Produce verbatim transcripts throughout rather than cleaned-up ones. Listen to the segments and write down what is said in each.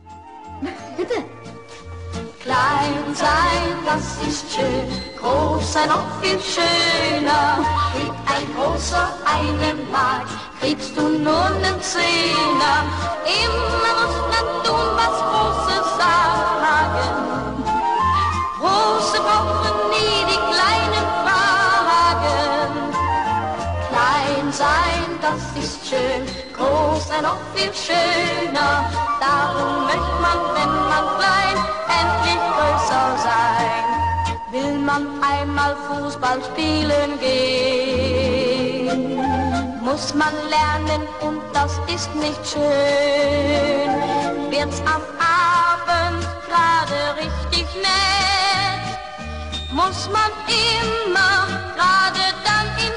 Bitte. Klein sein, das ist schön, groß sein noch viel schöner. Kriegt ein großer einen Mark, kriegst du nur nen Zehner. Immer muss man tun, was Große sagen. Große brauchen nie die Kleinen fragen. Klein sein, das ist schön, groß sein noch viel schöner. Darum möchte man, wenn man klein, endlich größer sein. Will man einmal Fußball spielen gehen, muss man lernen und das ist nicht schön. Wird's am Abend gerade richtig nett, muss man immer gerade dann ins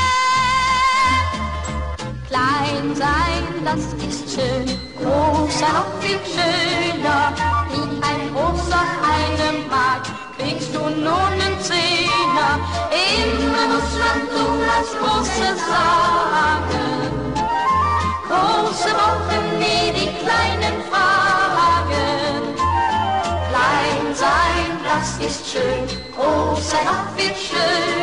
Bett. Klein sein, das ist schön, groß sein noch viel schöner. Wie ein großer einen Mark, kriegst du nur nen Zehner. Immer muss man tun, was Große sagen. Große brauchen nie die Kleinen fragen. Klein sein, das ist schön, groß sein noch viel schöner.